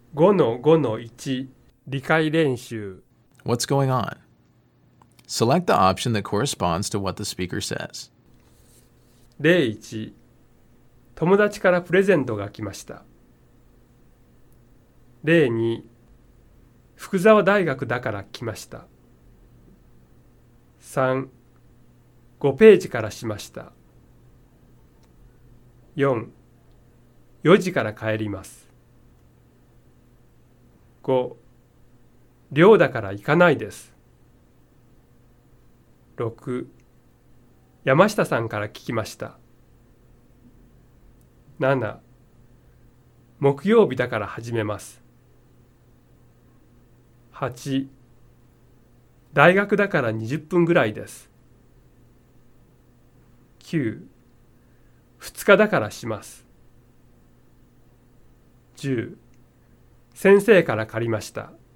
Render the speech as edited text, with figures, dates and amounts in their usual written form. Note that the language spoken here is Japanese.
5-5-1 理解練習 What's going on? Select the option that corresponds to what the speaker says. 01友達からプレゼントが来ました。02福沢大学だから来ました。3 5ページからしました。4 4時から帰ります。5寮だから行かないです。6山下さんから聞きました。7木曜日だから始めます。8大学だから20分ぐらいです。9 2日だからします。10先生から借りました。